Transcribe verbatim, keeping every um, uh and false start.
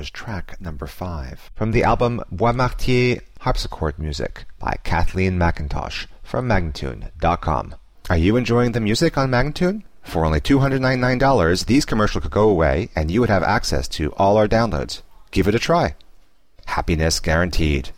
was track number five from the album Bois Martier Harpsichord Music by Kathleen McIntosh from Magnatune dot com. Are you enjoying the music on Magnatune? For only two hundred ninety-nine dollars, these commercials could go away and you would have access to all our downloads. Give it a try. Happiness guaranteed.